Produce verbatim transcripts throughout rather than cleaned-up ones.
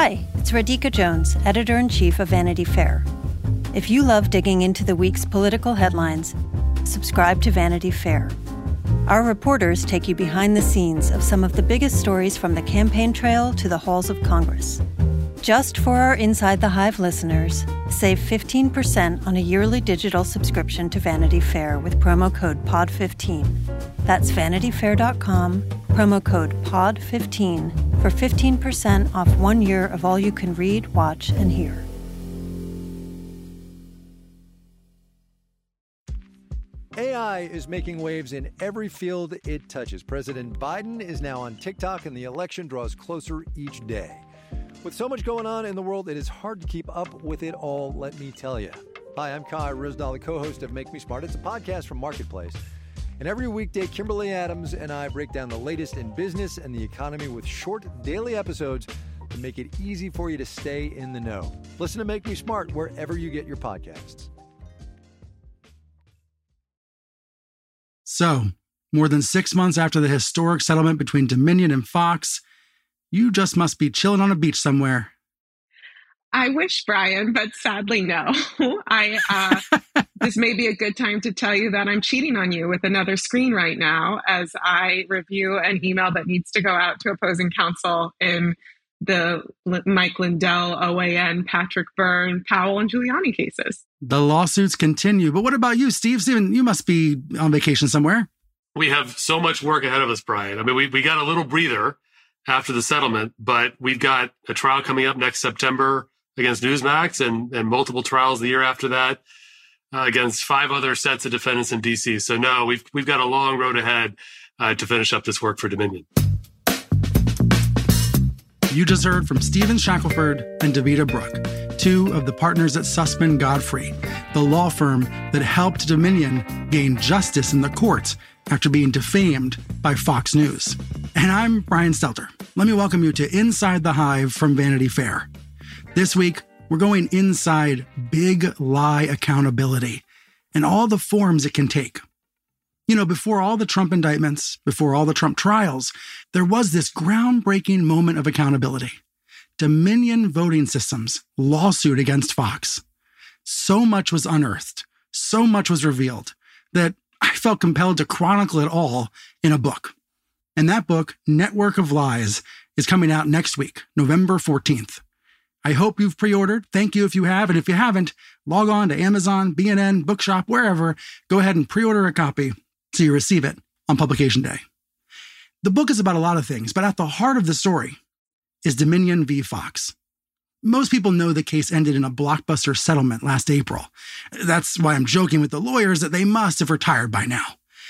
Hi, it's Radhika Jones, Editor-in-Chief of Vanity Fair. If you love digging into the week's political headlines, subscribe to Vanity Fair. Our reporters take you behind the scenes of some of the biggest stories from the campaign trail to the halls of Congress. Just for our Inside the Hive listeners, save fifteen percent on a yearly digital subscription to Vanity Fair with promo code P O D fifteen. That's vanity fair dot com, promo code P O D fifteen for fifteen percent off one year of all you can read, watch, and hear. A I is making waves in every field it touches. President Biden is now on TikTok, and the election draws closer each day. With so much going on in the world, it is hard to keep up with it all, let me tell you. Hi, I'm Kai Ryssdal, the co-host of Make Me Smart. It's a podcast from Marketplace. And every weekday, Kimberly Adams and I break down the latest in business and the economy with short daily episodes to make it easy for you to stay in the know. Listen to Make Me Smart wherever you get your podcasts. So, more than six months after the historic settlement between Dominion and Fox, you just must be chilling on a beach somewhere. I wish, Brian, but sadly, no. I uh, this may be a good time to tell you that I'm cheating on you with another screen right now as I review an email that needs to go out to opposing counsel in the Mike Lindell, O A N, Patrick Byrne, Powell, and Giuliani cases. The lawsuits continue. But what about you, Steve? Steven, you must be on vacation somewhere. We have so much work ahead of us, Brian. I mean, we, we got a little breather after the settlement, but we've got a trial coming up next September against Newsmax and, and multiple trials the year after that uh, against five other sets of defendants in D C. So no, we've we've got a long road ahead uh, to finish up this work for Dominion. You just heard from Stephen Shackelford and Davida Brooke, two of the partners at Sussman Godfrey, the law firm that helped Dominion gain justice in the courts after being defamed by Fox News. And I'm Brian Stelter. Let me welcome you to Inside the Hive from Vanity Fair. This week, we're going inside big lie accountability and all the forms it can take. You know, before all the Trump indictments, before all the Trump trials, there was this groundbreaking moment of accountability. Dominion Voting Systems lawsuit against Fox. So much was unearthed, so much was revealed, that I felt compelled to chronicle it all in a book. And that book, Network of Lies, is coming out next week, November fourteenth. I hope you've pre-ordered. Thank you if you have. And if you haven't, log on to Amazon, B N N, Bookshop, wherever. Go ahead and pre-order a copy so you receive it on publication day. The book is about a lot of things, but at the heart of the story is Dominion v. Fox. Most people know the case ended in a blockbuster settlement last April. That's why I'm joking with the lawyers that they must have retired by now.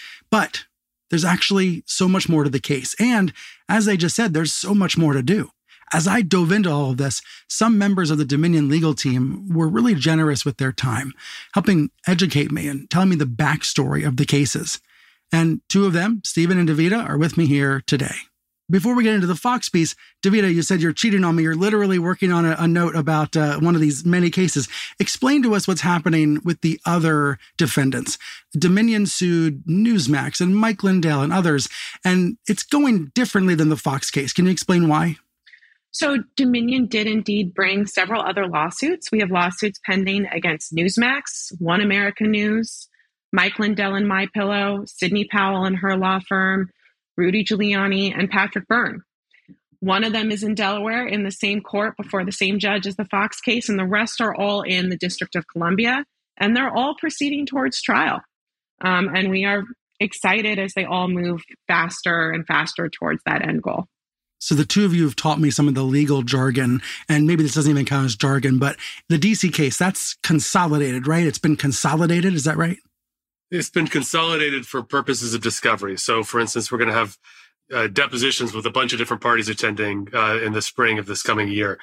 But there's actually so much more to the case. And as I just said, there's so much more to do. As I dove into all of this, some members of the Dominion legal team were really generous with their time, helping educate me and telling me the backstory of the cases. And two of them, Stephen and Davida, are with me here today. Before we get into the Fox piece, Davida, you said you're cheating on me. You're literally working on a, a note about uh, one of these many cases. Explain to us what's happening with the other defendants. Dominion sued Newsmax and Mike Lindell and others, and it's going differently than the Fox case. Can you explain why? So Dominion did indeed bring several other lawsuits. We have lawsuits pending against Newsmax, One American News, Mike Lindell and MyPillow, Sidney Powell and her law firm, Rudy Giuliani, and Patrick Byrne. One of them is in Delaware in the same court before the same judge as the Fox case, and the rest are all in the District of Columbia, and they're all proceeding towards trial. Um, and we are excited as they all move faster and faster towards that end goal. So the two of you have taught me some of the legal jargon, and maybe this doesn't even count as jargon, but the D C case, that's consolidated, right? It's been consolidated, is that right? It's been consolidated for purposes of discovery. So, for instance, we're going to have uh, depositions with a bunch of different parties attending uh, in the spring of this coming year.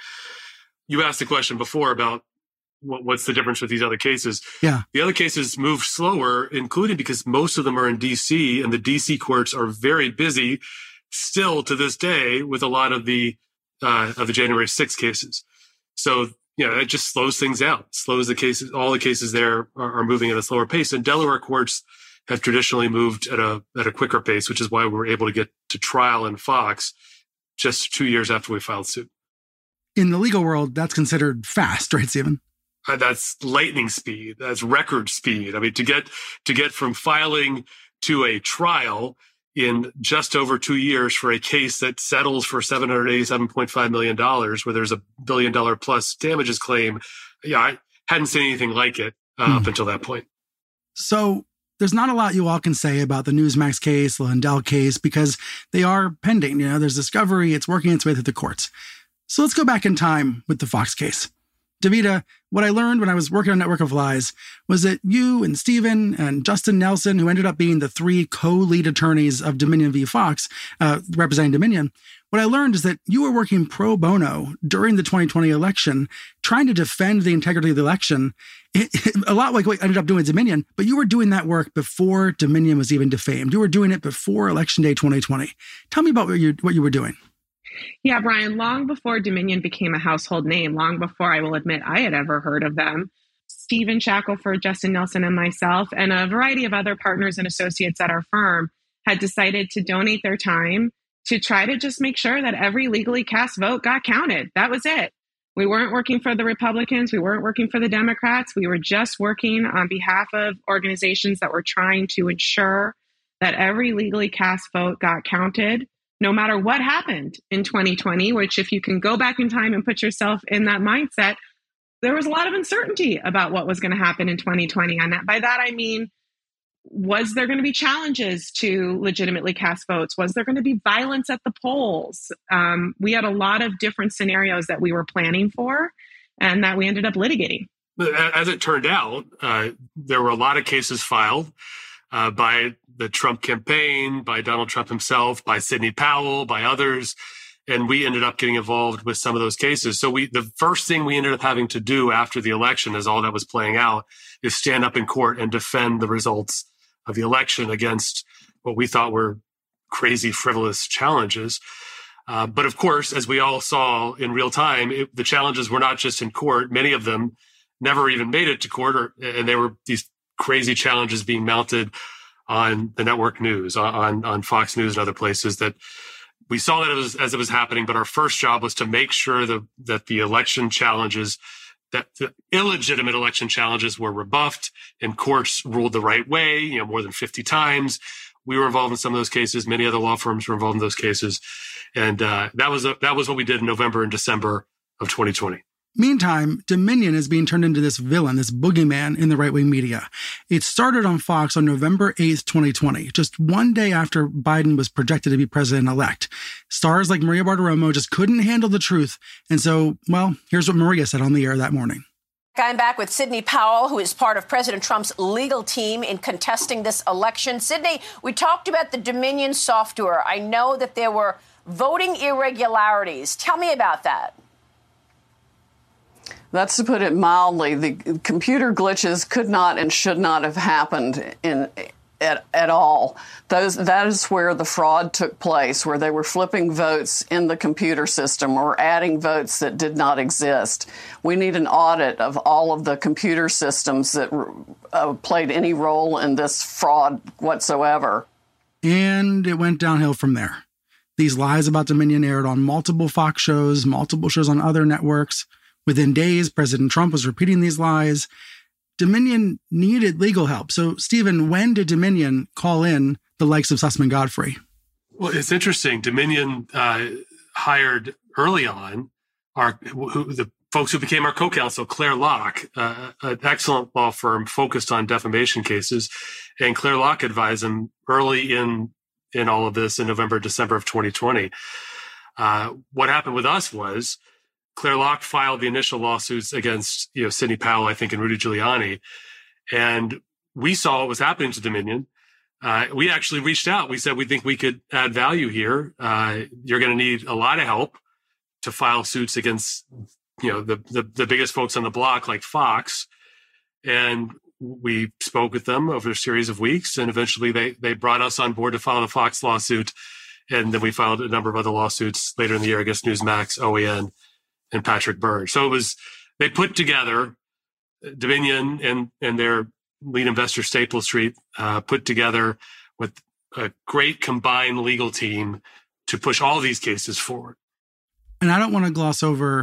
You asked a question before about what, what's the difference with these other cases. Yeah. The other cases move slower, including because most of them are in D C, and the D C courts are very busy still to this day with a lot of the uh, of the January sixth cases. So, you know, it just slows things out, slows the cases. All the cases there are, are moving at a slower pace. And Delaware courts have traditionally moved at a at a quicker pace, which is why we were able to get to trial in Fox just two years after we filed suit. in the legal world, that's considered fast, right, Stephen? Uh, that's lightning speed. That's record speed. I mean, to get to get from filing to a trial in just over two years for a case that settles for seven hundred eighty-seven point five million dollars, where there's a billion dollar plus damages claim. Yeah, I hadn't seen anything like it uh, hmm. up until that point. So there's not a lot you all can say about the Newsmax case, the Lindell case, because they are pending. You know, there's discovery. It's working its way through the courts. So let's go back in time with the Fox case. Davida, what I learned when I was working on Network of Lies was that you and Stephen and Justin Nelson, who ended up being the three co-lead attorneys of Dominion v. Fox, uh, representing Dominion, what I learned is that you were working pro bono during the twenty twenty election, trying to defend the integrity of the election, it, it, a lot like what ended up doing Dominion, but you were doing that work before Dominion was even defamed. You were doing it before Election Day twenty twenty. Tell me about what you, what you were doing. Yeah, Brian, long before Dominion became a household name, long before I will admit I had ever heard of them, Stephen Shackelford, Justin Nelson, and myself, and a variety of other partners and associates at our firm had decided to donate their time to try to just make sure that every legally cast vote got counted. That was it. We weren't working for the Republicans. We weren't working for the Democrats. We were just working on behalf of organizations that were trying to ensure that every legally cast vote got counted, no matter what happened in twenty twenty, which if you can go back in time and put yourself in that mindset, there was a lot of uncertainty about what was going to happen in twenty twenty. And that, by that, I mean, was there going to be challenges to legitimately cast votes? Was there going to be violence at the polls? Um, we had a lot of different scenarios that we were planning for and that we ended up litigating. As it turned out, uh, there were a lot of cases filed uh, by the Trump campaign, by Donald Trump himself, by Sidney Powell, by others. And we ended up getting involved with some of those cases. So we, the first thing we ended up having to do after the election, as all that was playing out, is stand up in court and defend the results of the election against what we thought were crazy, frivolous challenges. Uh, but of course, as we all saw in real time, it, the challenges were not just in court. Many of them never even made it to court, or, and they were these crazy challenges being mounted on the network news, on, on Fox News and other places that we saw that it was, as it was happening. But our first job was to make sure that, that the election challenges, that the illegitimate election challenges were rebuffed and courts ruled the right way, you know, more than fifty times. We were involved in some of those cases. Many other law firms were involved in those cases. And uh, that was a, that was what we did in November and December of twenty twenty. Meantime, Dominion is being turned into this villain, this boogeyman in the right-wing media. It started on Fox on November eighth, twenty twenty, just one day after Biden was projected to be president-elect. Stars like Maria Bartiromo just couldn't handle the truth. And so, well, here's what Maria said on the air that morning. I'm back with Sidney Powell, who is part of President Trump's legal team in contesting this election. Sidney, we talked about the Dominion software. I know that there were voting irregularities. Tell me about that. That's to put it mildly. The computer glitches could not and should not have happened in at, at all. Those that is where the fraud took place, where they were flipping votes in the computer system or adding votes that did not exist. We need an audit of all of the computer systems that uh, played any role in this fraud whatsoever. And it went downhill from there. These lies about Dominion aired on multiple Fox shows, multiple shows on other networks. Within days, President Trump was repeating these lies. Dominion needed legal help. So, Stephen, when did Dominion call in the likes of Sussman Godfrey? Well, it's interesting. Dominion uh, hired early on our who, the folks who became our co-counsel, Claire Locke, uh, an excellent law firm focused on defamation cases. And Claire Locke advised them early in, in all of this in November, December of twenty twenty. Uh, what happened with us was Claire Locke filed the initial lawsuits against, you know, Sidney Powell, I think, and Rudy Giuliani. And we saw what was happening to Dominion. Uh, we actually reached out. We said, we think we could add value here. Uh, you're going to need a lot of help to file suits against, you know, the, the, the biggest folks on the block like Fox. And we spoke with them over a series of weeks. And eventually they, they brought us on board to file the Fox lawsuit. And then we filed a number of other lawsuits later in the year against Newsmax, O A N, and Patrick Byrd. So it was, they put together, Dominion and, and their lead investor, Staple Street, uh, put together with a great combined legal team to push all these cases forward. And I don't want to gloss over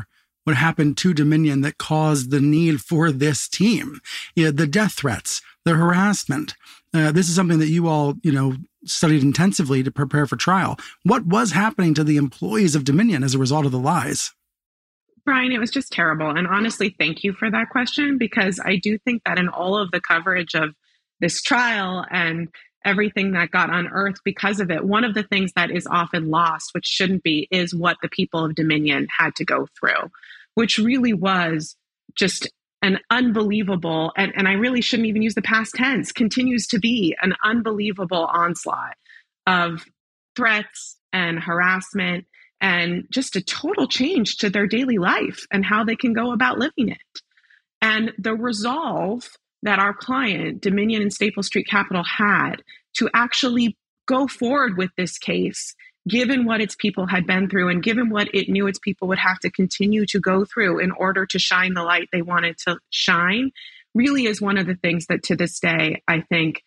what happened to Dominion that caused the need for this team. You know, the death threats, the harassment. Uh, this is something that you all, you know, studied intensively to prepare for trial. What was happening to the employees of Dominion as a result of the lies? Brian, it was just terrible. And honestly, thank you for that question, because I do think that in all of the coverage of this trial and everything that got unearthed because of it, one of the things that is often lost, which shouldn't be, is what the people of Dominion had to go through, which really was just an unbelievable, and, and I really shouldn't even use the past tense, continues to be an unbelievable onslaught of threats and harassment and just a total change to their daily life and how they can go about living it. And the resolve that our client, Dominion and Staple Street Capital, had to actually go forward with this case, given what its people had been through and given what it knew its people would have to continue to go through in order to shine the light they wanted to shine, really is one of the things that to this day, I think,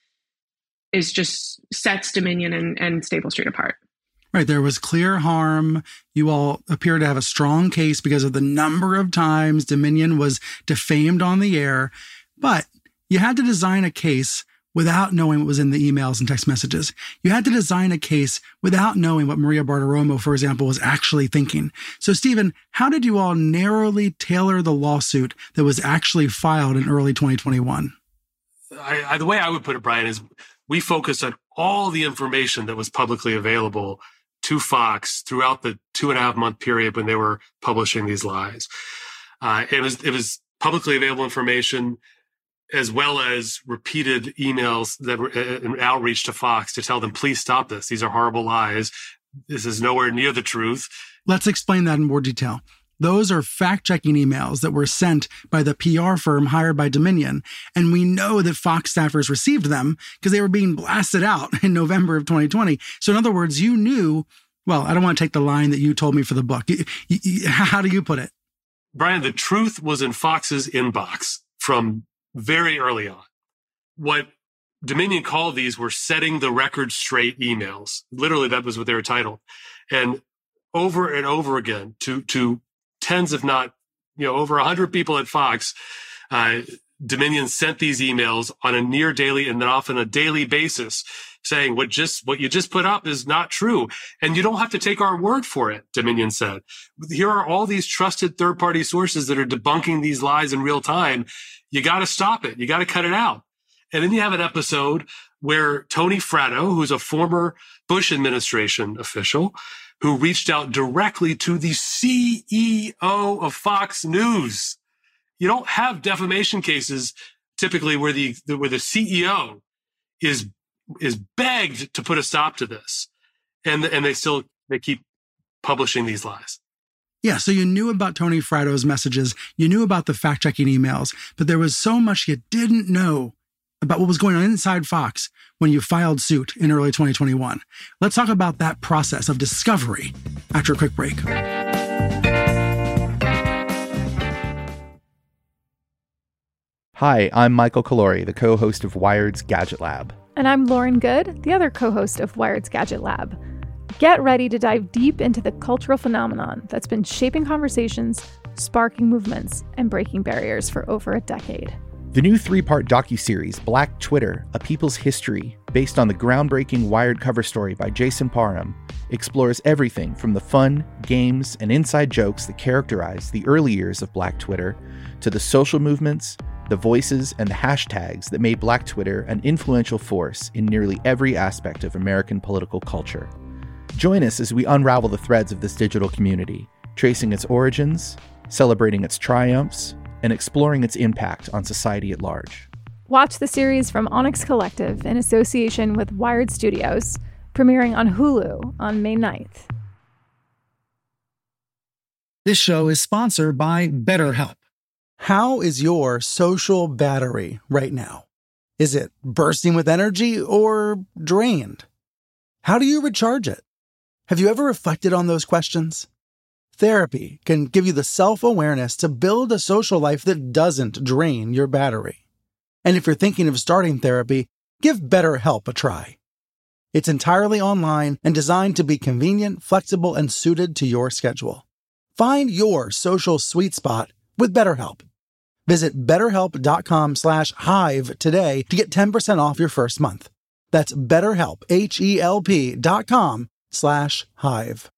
is just sets Dominion and, and Staple Street apart. Right. There was clear harm. You all appear to have a strong case because of the number of times Dominion was defamed on the air. But you had to design a case without knowing what was in the emails and text messages. You had to design a case without knowing what Maria Bartiromo, for example, was actually thinking. So, Stephen, how did you all narrowly tailor the lawsuit that was actually filed in early twenty twenty-one? I, I, the way I would put it, Brian, is we focused on all the information that was publicly available to Fox throughout the two and a half month period when they were publishing these lies. Uh, it was it was publicly available information, as well as repeated emails that were an outreach to Fox to tell them, please stop this. These are horrible lies. This is nowhere near the truth. Let's explain that in more detail. Those are fact-checking emails that were sent by the P R firm hired by Dominion. And we know that Fox staffers received them because they were being blasted out in November of twenty twenty. So in other words, you knew, well, I don't want to take the line that you told me for the book. You, you, how do you put it? Brian, the truth was in Fox's inbox from very early on. What Dominion called these were setting the record straight emails. Literally, that was what they were titled. And over and over again, to to tens, if not, you know, over a hundred people at Fox, uh, Dominion sent these emails on a near daily and then often a daily basis, saying what just what you just put up is not true, and you don't have to take our word for it. Dominion said, "Here are all these trusted third-party sources that are debunking these lies in real time. You got to stop it. You got to cut it out." And then you have an episode where Tony Fratto, who's a former Bush administration official, who reached out directly to the C E O of Fox News. You don't have defamation cases typically where the where the C E O is is begged to put a stop to this, and and they still they keep publishing these lies. Yeah, so you knew about Tony Fratto's messages, you knew about the fact-checking emails, but there was so much you didn't know about what was going on inside Fox when you filed suit in early twenty twenty-one. Let's talk about that process of discovery after a quick break. Hi, I'm Michael Calori, the co-host of Wired's Gadget Lab. And I'm Lauren Good, the other co-host of Wired's Gadget Lab. Get ready to dive deep into the cultural phenomenon that's been shaping conversations, sparking movements, and breaking barriers for over a decade. The new three-part docuseries, Black Twitter, A People's History, based on the groundbreaking Wired cover story by Jason Parham, explores everything from the fun, games, and inside jokes that characterize the early years of Black Twitter to the social movements, the voices, and the hashtags that made Black Twitter an influential force in nearly every aspect of American political culture. Join us as we unravel the threads of this digital community, tracing its origins, celebrating its triumphs, and exploring its impact on society at large. Watch the series from Onyx Collective in association with Wired Studios, premiering on Hulu on May ninth. This show is sponsored by BetterHelp. How is your social battery right now? Is it bursting with energy or drained? How do you recharge it? Have you ever reflected on those questions? Therapy can give you the self-awareness to build a social life that doesn't drain your battery. And if you're thinking of starting therapy, give BetterHelp a try. It's entirely online and designed to be convenient, flexible, and suited to your schedule. Find your social sweet spot with BetterHelp. Visit betterhelp.com slash hive today to get ten percent off your first month. That's BetterHelp, H-E-L-P dot com slash hive.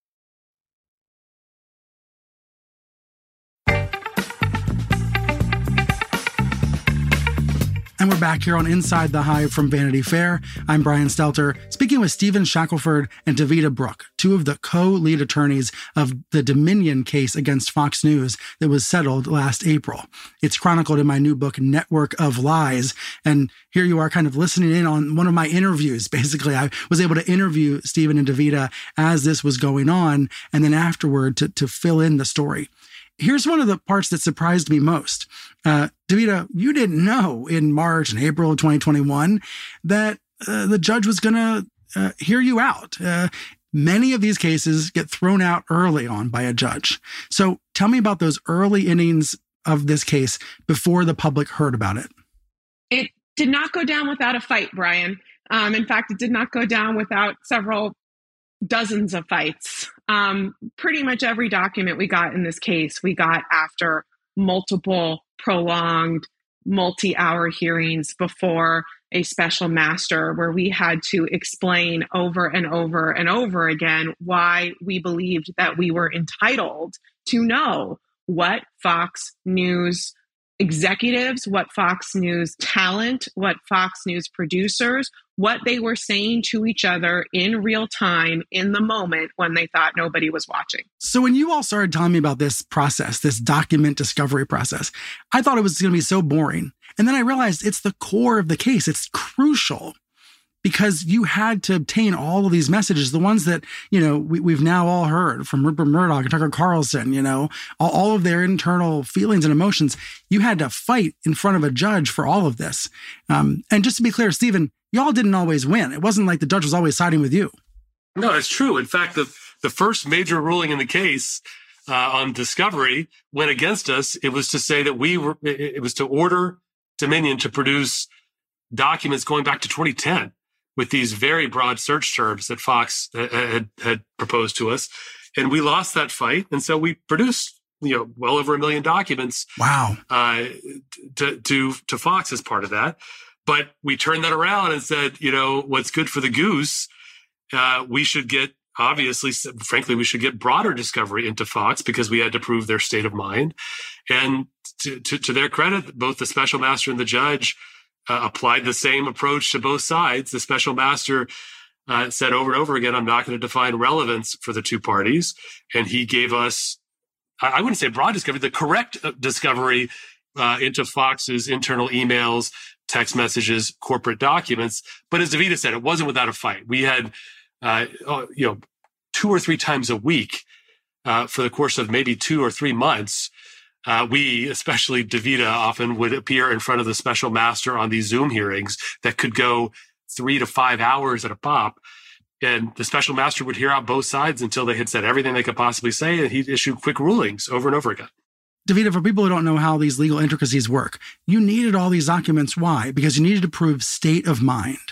And we're back here on Inside the Hive from Vanity Fair. I'm Brian Stelter, speaking with Stephen Shackelford and Davida Brooke, two of the co-lead attorneys of the Dominion case against Fox News that was settled last April. It's chronicled in my new book, Network of Lies. And here you are kind of listening in on one of my interviews. Basically, I was able to interview Stephen and Davida as this was going on, and then afterward to, to fill in the story. Here's one of the parts that surprised me most. Uh, Davida, you didn't know in March and April of twenty twenty-one that uh, the judge was going to uh, hear you out. Uh, many of these cases get thrown out early on by a judge. So tell me about those early innings of this case before the public heard about it. It did not go down without a fight, Brian. Um, in fact, it did not go down without several dozens of fights. Um, pretty much every document we got in this case, we got after multiple prolonged multi-hour hearings before a special master, where we had to explain over and over and over again why we believed that we were entitled to know what Fox News executives, what Fox News talent, what Fox News producers, what they were saying to each other in real time in the moment when they thought nobody was watching. So when you all started telling me about this process, this document discovery process, I thought it was going to be so boring. And then I realized it's the core of the case. It's crucial because you had to obtain all of these messages, the ones that, you know, we, we've now all heard from Rupert Murdoch and Tucker Carlson, you know, all, all of their internal feelings and emotions. You had to fight in front of a judge for all of this. Um, and just to be clear, Stephen, y'all didn't always win. It wasn't like the judge was always siding with you. No, it's true. In fact, the, the first major ruling in the case uh, on discovery went against us. It was to say that we were, it, it was to order Dominion to produce documents going back to twenty ten. With these very broad search terms that Fox had, had proposed to us. And we lost that fight. And so we produced, you know, well over a million documents. Wow. Uh, to, to, to Fox as part of that. But we turned that around and said, you know, what's good for the goose, uh, we should get, obviously, frankly, we should get broader discovery into Fox because we had to prove their state of mind. And to, to, to their credit, both the special master and the judge Uh, applied the same approach to both sides. The special master uh, said over and over again, I'm not going to define relevance for the two parties. And he gave us, I wouldn't say broad discovery, the correct discovery uh, into Fox's internal emails, text messages, corporate documents. But as Davida said, it wasn't without a fight. We had, uh, you know, two or three times a week uh, for the course of maybe two or three months, Uh, we, especially Davida, often would appear in front of the special master on these Zoom hearings that could go three to five hours at a pop. And the special master would hear out both sides until they had said everything they could possibly say, and he'd issue quick rulings over and over again. Davida, for people who don't know how these legal intricacies work, you needed all these documents. Why? Because you needed to prove state of mind.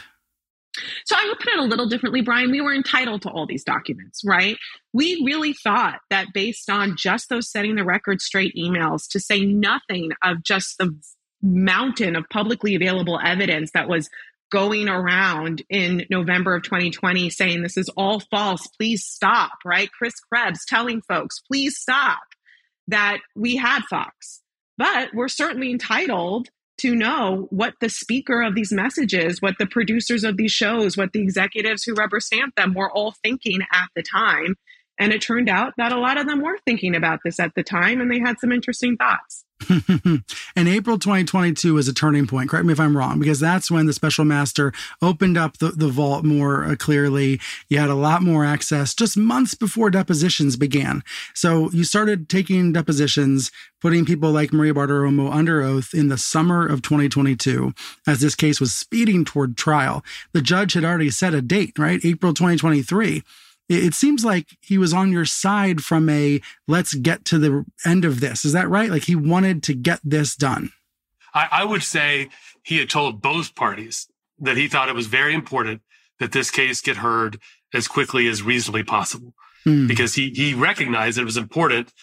So I would put it a little differently, Brian. We were entitled to all these documents, right? We really thought that based on just those setting the record straight emails, to say nothing of just the mountain of publicly available evidence that was going around in November of twenty twenty saying this is all false, please stop, right? Chris Krebs telling folks, please stop, that we had Fox. But we're certainly entitled to know what the speaker of these messages, what the producers of these shows, what the executives who rubber stamped them were all thinking at the time. And it turned out that a lot of them were thinking about this at the time, and they had some interesting thoughts. And April twenty twenty-two is a turning point. Correct me if I'm wrong, because that's when the special master opened up the, the vault more uh, clearly. You had a lot more access just months before depositions began. So you started taking depositions, putting people like Maria Bartiromo under oath in the summer of twenty twenty-two, as this case was speeding toward trial. The judge had already set a date, right? April twenty twenty-three. It seems like he was on your side from a, let's get to the end of this. Is that right? Like he wanted to get this done. I, I would say he had told both parties that he thought it was very important that this case get heard as quickly as reasonably possible, mm. because he, he recognized it was important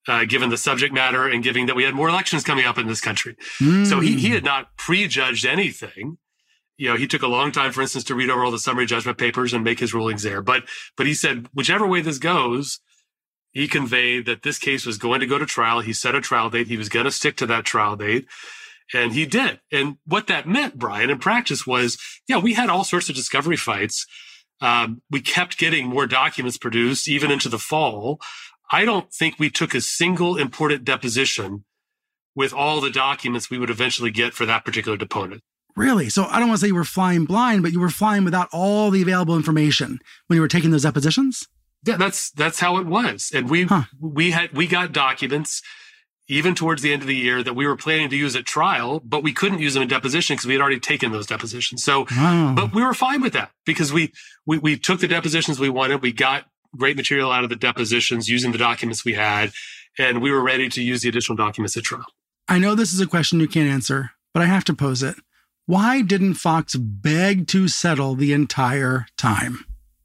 uh, given the subject matter and given that we had more elections coming up in this country. Mm. So he, he had not prejudged anything. You know, he took a long time, for instance, to read over all the summary judgment papers and make his rulings there. But but he said, whichever way this goes, he conveyed that this case was going to go to trial. He set a trial date. He was going to stick to that trial date. And he did. And what that meant, Brian, in practice was, yeah, we had all sorts of discovery fights. Um, we kept getting more documents produced, even into the fall. I don't think we took a single important deposition with all the documents we would eventually get for that particular deponent. Really? So I don't want to say you were flying blind, but you were flying without all the available information when you were taking those depositions? Yeah, that's that's how it was. And we huh. we had we got documents even towards the end of the year that we were planning to use at trial, but we couldn't use them in deposition because we had already taken those depositions. So, oh. but we were fine with that because we, we we took the depositions we wanted. We got great material out of the depositions using the documents we had, and we were ready to use the additional documents at trial. I know this is a question you can't answer, but I have to pose it. Why didn't Fox beg to settle the entire time?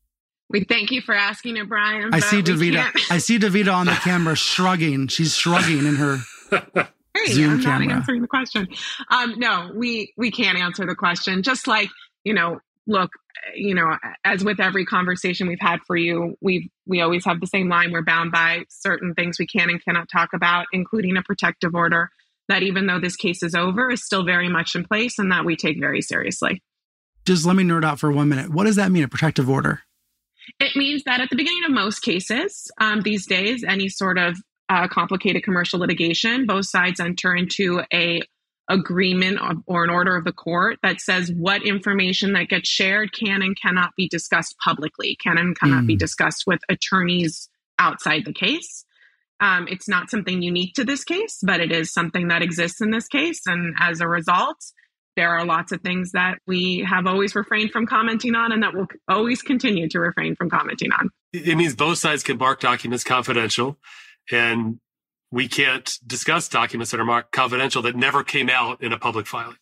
We thank you for asking it, Brian. I see Davida. I see Davida on the camera shrugging. She's shrugging in her hey, Zoom I'm camera. not answering the question. Um, no, we we can't answer the question. Just like, you know, look, you know, as with every conversation we've had for you, we we always have the same line. We're bound by certain things we can and cannot talk about, including a protective order that even though this case is over, is still very much in place and that we take very seriously. Just let me nerd out for one minute. What does that mean, a protective order? It means that at the beginning of most cases um, these days, any sort of uh, complicated commercial litigation, both sides enter into a agreement or an order of the court that says what information that gets shared can and cannot be discussed publicly, can and cannot mm. be discussed with attorneys outside the case. Um, it's not something unique to this case, but it is something that exists in this case. And as a result, there are lots of things that we have always refrained from commenting on and that we'll always continue to refrain from commenting on. It means both sides can mark documents confidential, and we can't discuss documents that are marked confidential that never came out in a public filing.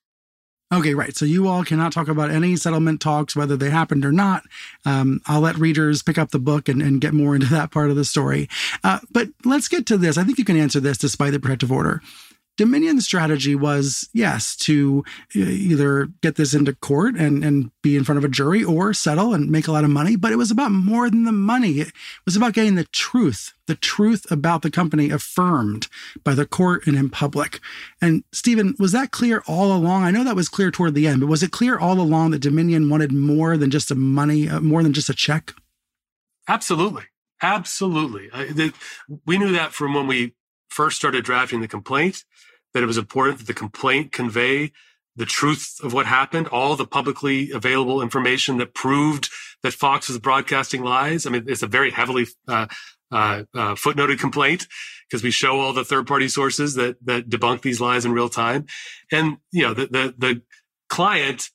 Okay, right. So you all cannot talk about any settlement talks, whether they happened or not. Um, I'll let readers pick up the book and, and get more into that part of the story. Uh, but let's get to this. I think you can answer this despite the protective order. Dominion's strategy was, yes, to either get this into court and, and be in front of a jury or settle and make a lot of money. But it was about more than the money. It was about getting the truth, the truth about the company affirmed by the court and in public. And Stephen, was that clear all along? I know that was clear toward the end, but was it clear all along that Dominion wanted more than just a money, uh, more than just a check? Absolutely. Absolutely. I, the, we knew that from when we first started drafting the complaint, that it was important that the complaint convey the truth of what happened, all the publicly available information that proved that Fox was broadcasting lies. I mean, it's a very heavily uh, uh, uh, footnoted complaint because we show all the third-party sources that that debunk these lies in real time. And, you know, the, the, the client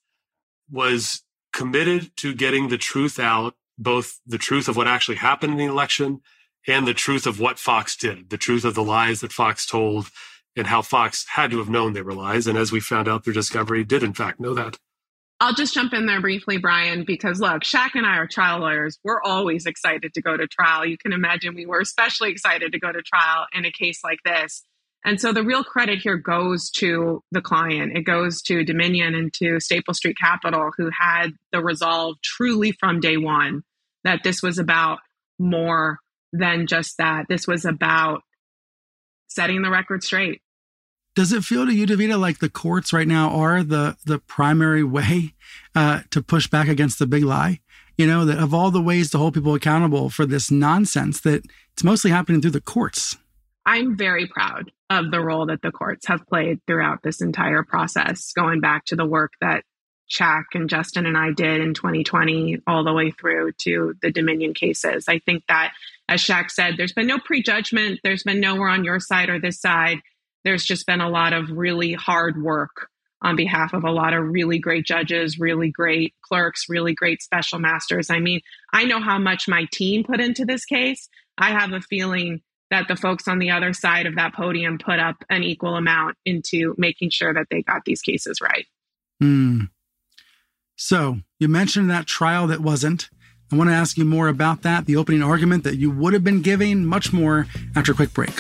was committed to getting the truth out, both the truth of what actually happened in the election and the truth of what Fox did, the truth of the lies that Fox told, and how Fox had to have known they were lies. And as we found out through discovery, did in fact know that. I'll just jump in there briefly, Brian, because look, Shaq and I are trial lawyers. We're always excited to go to trial. You can imagine we were especially excited to go to trial in a case like this. And so the real credit here goes to the client. It goes to Dominion and to Staple Street Capital, who had the resolve truly from day one that this was about more than just that. This was about setting the record straight. Does it feel to you, Davida, like the courts right now are the the primary way uh, to push back against the big lie? You know, that of all the ways to hold people accountable for this nonsense, that it's mostly happening through the courts. I'm very proud of the role that the courts have played throughout this entire process, going back to the work that Shaq and Justin and I did in twenty twenty, all the way through to the Dominion cases. I think that, as Shaq said, there's been no prejudgment. There's been no we're on your side or this side. There's just been a lot of really hard work on behalf of a lot of really great judges, really great clerks, really great special masters. I mean, I know how much my team put into this case. I have a feeling that the folks on the other side of that podium put up an equal amount into making sure that they got these cases right. Hmm. So you mentioned that trial that wasn't. I want to ask you more about that, the opening argument that you would have been giving, much more after a quick break.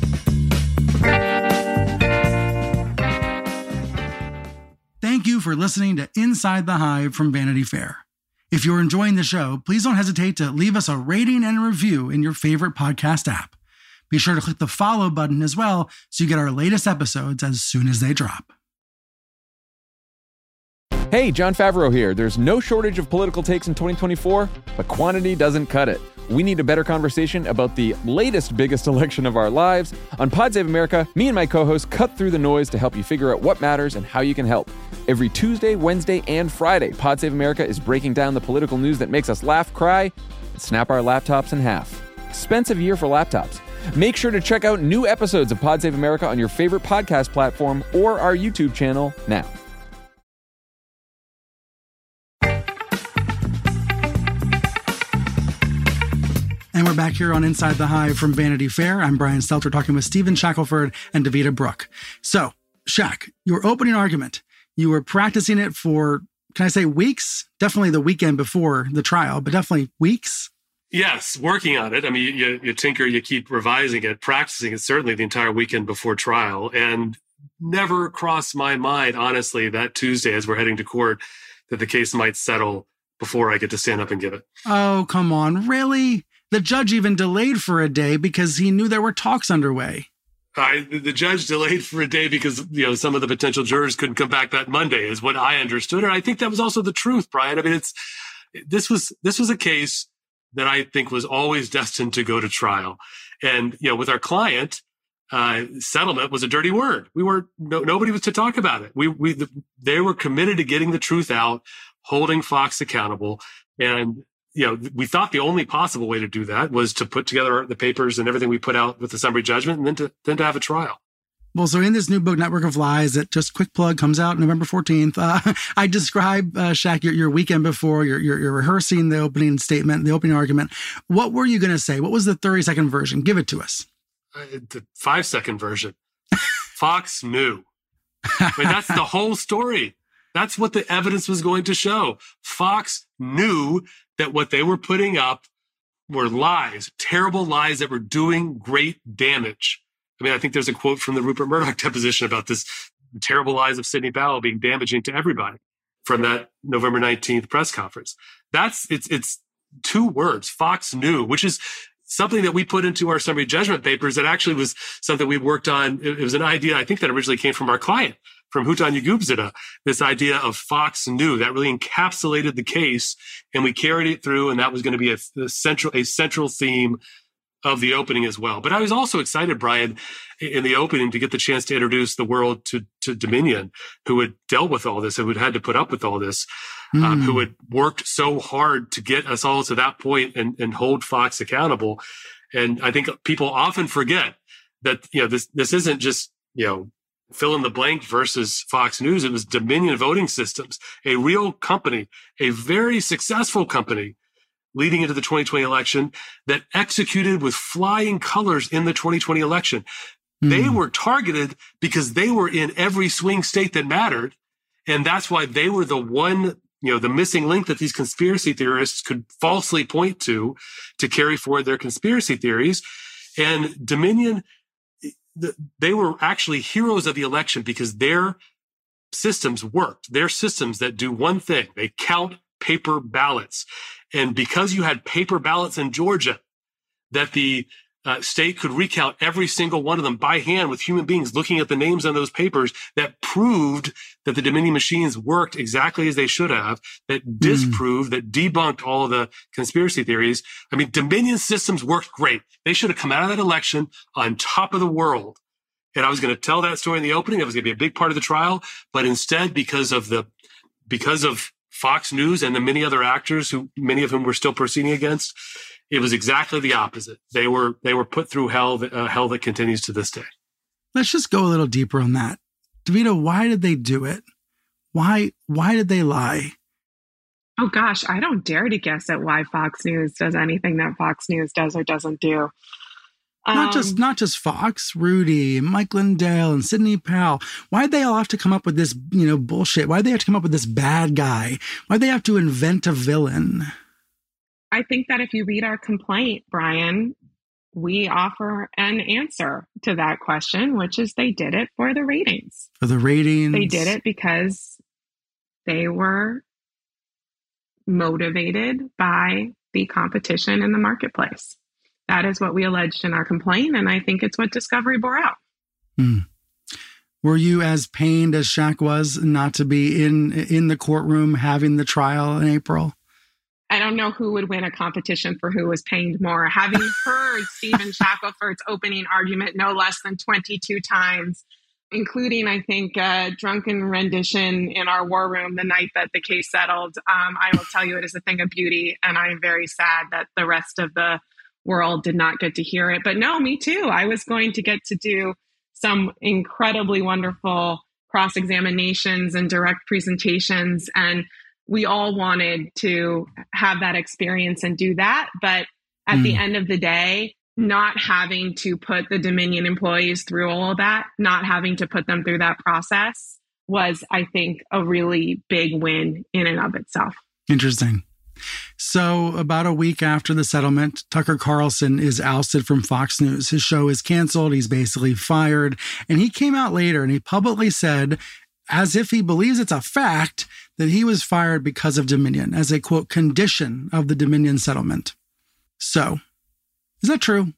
Thank you for listening to Inside the Hive from Vanity Fair. If you're enjoying the show, please don't hesitate to leave us a rating and a review in your favorite podcast app. Be sure to click the follow button as well so you get our latest episodes as soon as they drop. Hey, Jon Favreau here. There's no shortage of political takes in twenty twenty-four, but quantity doesn't cut it. We need a better conversation about the latest biggest election of our lives. On Pod Save America, me and my co-hosts cut through the noise to help you figure out what matters and how you can help. Every Tuesday, Wednesday, and Friday, Pod Save America is breaking down the political news that makes us laugh, cry, and snap our laptops in half. Expensive year for laptops. Make sure to check out new episodes of Pod Save America on your favorite podcast platform or our YouTube channel now. And we're back here on Inside the Hive from Vanity Fair. I'm Brian Stelter talking with Stephen Shackelford and Davida Brooke. So, Shaq, your opening argument, you were practicing it for, can I say weeks? Definitely the weekend before the trial, but definitely weeks? Yes, working on it. I mean, you, you tinker, you keep revising it, practicing it certainly the entire weekend before trial. And never crossed my mind, honestly, that Tuesday as we're heading to court, that the case might settle before I get to stand up and give it. Oh, come on. Really? The judge even delayed for a day because he knew there were talks underway. I, the judge delayed for a day because, you know, some of the potential jurors couldn't come back that Monday is what I understood. And I think that was also the truth, Brian. I mean, it's, this was, this was a case that I think was always destined to go to trial. And, you know, with our client, uh, settlement was a dirty word. We were, no, nobody was to talk about it. We, we, the, they were committed to getting the truth out, holding Fox accountable. And, you know, we thought the only possible way to do that was to put together the papers and everything we put out with the summary judgment and then to, then to have a trial. Well, so in this new book, Network of Lies, that just quick plug comes out November fourteenth. Uh, I describe, uh, Shaq, your, your weekend before, you're, you're, you're rehearsing the opening statement, the opening argument. What were you going to say? What was the thirty second version? Give it to us. Uh, the five second version. Fox knew. I mean, that's the whole story. That's what the evidence was going to show. Fox knew that what they were putting up were lies, terrible lies that were doing great damage. I mean, I think there's a quote from the Rupert Murdoch deposition about this terrible lies of Sidney Powell being damaging to everybody from that November nineteenth press conference. That's, it's, it's two words, Fox knew, which is something that we put into our summary judgment papers that actually was something we worked on. It was an idea, I think, that originally came from our client, from Hutan Yagubzadeh, this idea of Fox knew that really encapsulated the case, and we carried it through, and that was going to be a, a central a central theme of the opening as well. But I was also excited, Brian, in the opening to get the chance to introduce the world to, to Dominion, who had dealt with all this, who had had to put up with all this, mm. um, who had worked so hard to get us all to that point and, and hold Fox accountable. And I think people often forget that, you know, this, this isn't just, you know, fill in the blank versus Fox News. It was Dominion Voting Systems, a real company, a very successful company leading into the twenty twenty election that executed with flying colors in the twenty twenty election. Mm. They were targeted because they were in every swing state that mattered. And that's why they were the one, you know, the missing link that these conspiracy theorists could falsely point to, to carry forward their conspiracy theories. And Dominion, they were actually heroes of the election because their systems worked. Their systems that do one thing, they count paper ballots. And because you had paper ballots in Georgia, that the uh, state could recount every single one of them by hand with human beings looking at the names on those papers, that proved that the Dominion machines worked exactly as they should have, that disproved, mm. that debunked all of the conspiracy theories. I mean, Dominion systems worked great. They should have come out of that election on top of the world. And I was going to tell that story in the opening. It was going to be a big part of the trial. But instead, because of the, because of Fox News and the many other actors who, many of whom we're still proceeding against, it was exactly the opposite. They were, they were put through hell, that, uh, hell that continues to this day. Let's just go a little deeper on that. Davida, why did they do it? Why, why did they lie? Oh gosh, I don't dare to guess at why Fox News does anything that Fox News does or doesn't do. Not um, just not just Fox, Rudy, Mike Lindell, and Sidney Powell. Why'd they all have to come up with this, you know, bullshit? Why'd they have to come up with this bad guy? Why'd they have to invent a villain? I think that if you read our complaint, Brian, we offer an answer to that question, which is they did it for the ratings. For the ratings. They did it because they were motivated by the competition in the marketplace. That is what we alleged in our complaint, and I think it's what Discovery bore out. Hmm. Were you as pained as Shaq was not to be in in the courtroom having the trial in April? I don't know who would win a competition for who was pained more. Having heard Stephen Shackelford's opening argument no less than twenty-two times, including, I think, a drunken rendition in our war room the night that the case settled, um, I will tell you it is a thing of beauty. And I'm very sad that the rest of the world did not get to hear it. But no, me too. I was going to get to do some incredibly wonderful cross-examinations and direct presentations. And we all wanted to have that experience and do that. But at mm. the end of the day, not having to put the Dominion employees through all of that, not having to put them through that process was, I think, a really big win in and of itself. Interesting. So about a week after the settlement, Tucker Carlson is ousted from Fox News. His show is canceled. He's basically fired. And he came out later and he publicly said, as if he believes it's a fact, that he was fired because of Dominion as a, quote, condition of the Dominion settlement. So, is that true?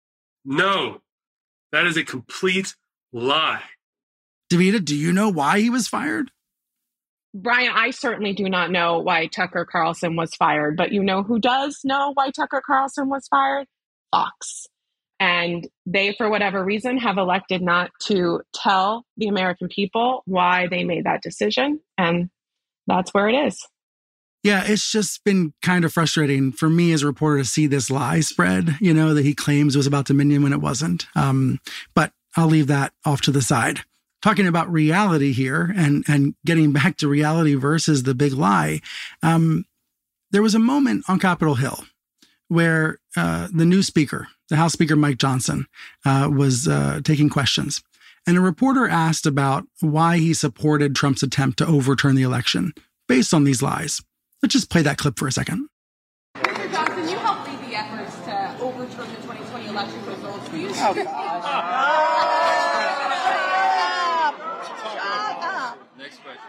No, that is a complete lie. Davida, do you know why he was fired? Brian, I certainly do not know why Tucker Carlson was fired, but you know who does know why Tucker Carlson was fired? Fox. And they, for whatever reason, have elected not to tell the American people why they made that decision. And that's where it is. Yeah, it's just been kind of frustrating for me as a reporter to see this lie spread, you know, that he claims was about Dominion when it wasn't. Um, but I'll leave that off to the side. Talking about reality here and, and getting back to reality versus the big lie. Um, there was a moment on Capitol Hill where uh, the new speaker, the House Speaker, Mike Johnson, uh, was uh, taking questions. And a reporter asked about why he supported Trump's attempt to overturn the election based on these lies. Let's just play that clip for a second. Mister Johnson, you helped lead the efforts to overturn the twenty twenty election results. Will you oh, gosh. Next question.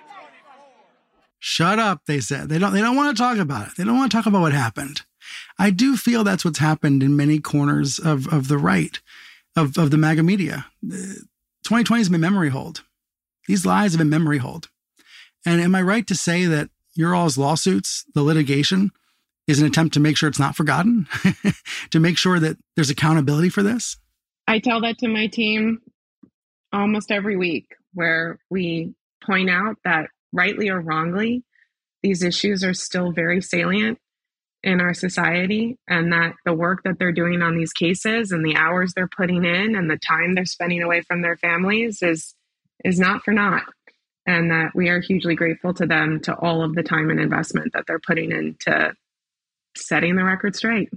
Shut up, they said. They don't they don't want to talk about it. They don't want to talk about what happened. I do feel that's what's happened in many corners of, of the right, of, of the MAGA media. twenty twenty has been memory hold. These lies have been memory hold. And am I right to say that your all's lawsuits, the litigation, is an attempt to make sure it's not forgotten, to make sure that there's accountability for this? I tell that to my team almost every week, where we point out that rightly or wrongly, these issues are still very salient in our society, and that the work that they're doing on these cases and the hours they're putting in and the time they're spending away from their families is is not for naught. And that we are hugely grateful to them, to all of the time and investment that they're putting into setting the record straight.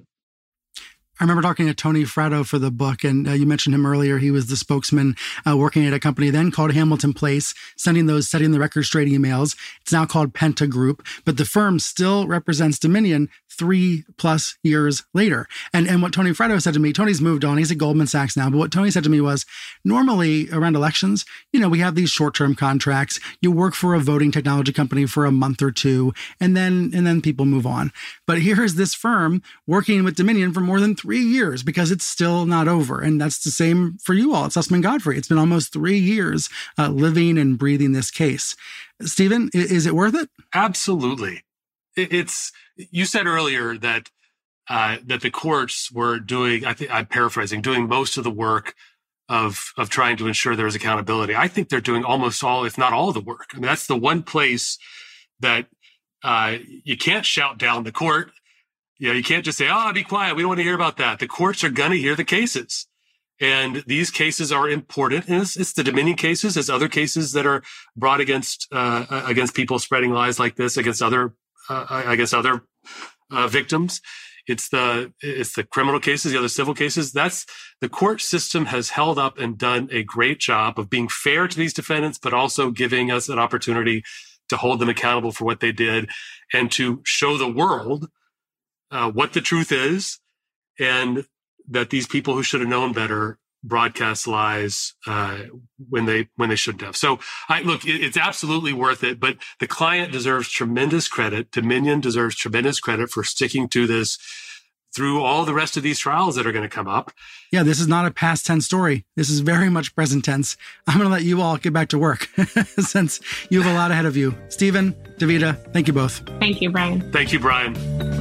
I remember talking to Tony Fratto for the book, and uh, you mentioned him earlier. He was the spokesman uh, working at a company then called Hamilton Place, sending those setting the record straight emails. It's now called Penta Group, but the firm still represents Dominion three plus years later. And and what Tony Fratto said to me, Tony's moved on. He's at Goldman Sachs now. But what Tony said to me was, normally around elections, you know, we have these short-term contracts. You work for a voting technology company for a month or two, and then and then people move on. But here's this firm working with Dominion for more than three years because it's still not over. And that's the same for you all at Sussman Godfrey. It's been almost three years uh, living and breathing this case. Stephen, is it worth it? Absolutely. It's, you said earlier that uh, that the courts were doing, I think I'm paraphrasing, doing most of the work of of trying to ensure there's accountability. I think they're doing almost all, if not all, the work. I mean, that's the one place that uh, you can't shout down the court. You know, you can't just say, oh, be quiet. We don't want to hear about that. The courts are going to hear the cases. And these cases are important. And it's, it's the Dominion cases, as other cases that are brought against uh, against people spreading lies like this, against other uh, against other uh, victims. It's the it's the criminal cases, the other civil cases. That's the court system has held up and done a great job of being fair to these defendants, but also giving us an opportunity to hold them accountable for what they did and to show the world uh, what the truth is, and that these people who should have known better broadcast lies uh, when they when they shouldn't have. So, I look, it, it's absolutely worth it. But the client deserves tremendous credit. Dominion deserves tremendous credit for sticking to this through all the rest of these trials that are going to come up. Yeah, this is not a past tense story. This is very much present tense. I'm going to let you all get back to work since you have a lot ahead of you. Stephen, Davida, thank you both. Thank you, Brian. Thank you, Brian.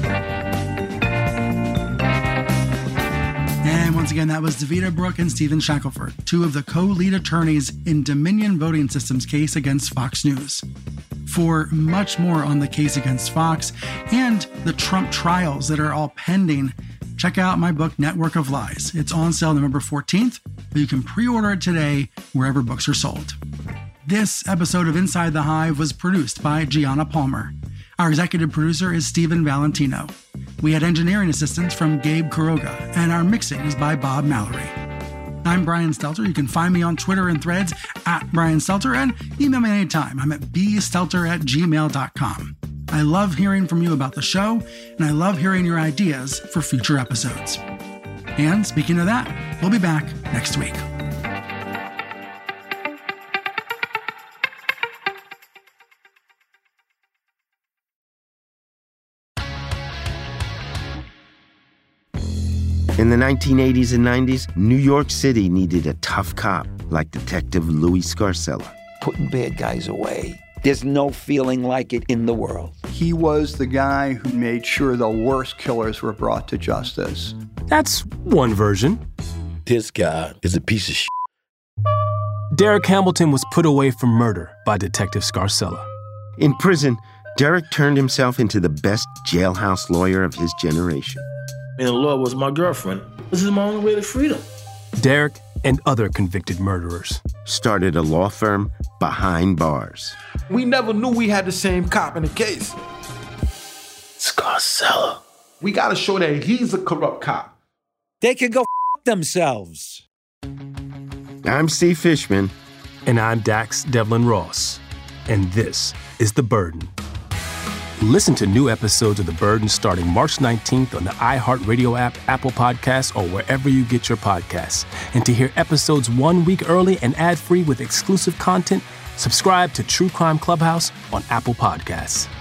And once again, that was Davida Brooke and Stephen Shackelford, two of the co-lead attorneys in Dominion Voting Systems case against Fox News. For much more on the case against Fox and the Trump trials that are all pending, check out my book, Network of Lies. It's on sale November fourteenth, but you can pre-order it today wherever books are sold. This episode of Inside the Hive was produced by Gianna Palmer. Our executive producer is Stephen Valentino. We had engineering assistance from Gabe Kuroga, and our mixing is by Bob Mallory. I'm Brian Stelter. You can find me on Twitter and Threads at Brian Stelter, and email me anytime. I'm at bstelter at gmail dot com. I love hearing from you about the show, and I love hearing your ideas for future episodes. And speaking of that, we'll be back next week. In the nineteen eighties and nineties, New York City needed a tough cop like Detective Louis Scarcella. Putting bad guys away. There's no feeling like it in the world. He was the guy who made sure the worst killers were brought to justice. That's one version. This guy is a piece of shit. Derek Hamilton was put away for murder by Detective Scarcella. In prison, Derek turned himself into the best jailhouse lawyer of his generation. And the law was my girlfriend. This is my only way to freedom. Derek and other convicted murderers started a law firm behind bars. We never knew we had the same cop in the case. Scarcella. We gotta show that he's a corrupt cop. They can go f*** themselves. I'm Steve Fishman. And I'm Dax Devlin Ross. And this is The Burden. Listen to new episodes of The Burden starting March nineteenth on the iHeartRadio app, Apple Podcasts, or wherever you get your podcasts. And to hear episodes one week early and ad-free with exclusive content, subscribe to True Crime Clubhouse on Apple Podcasts.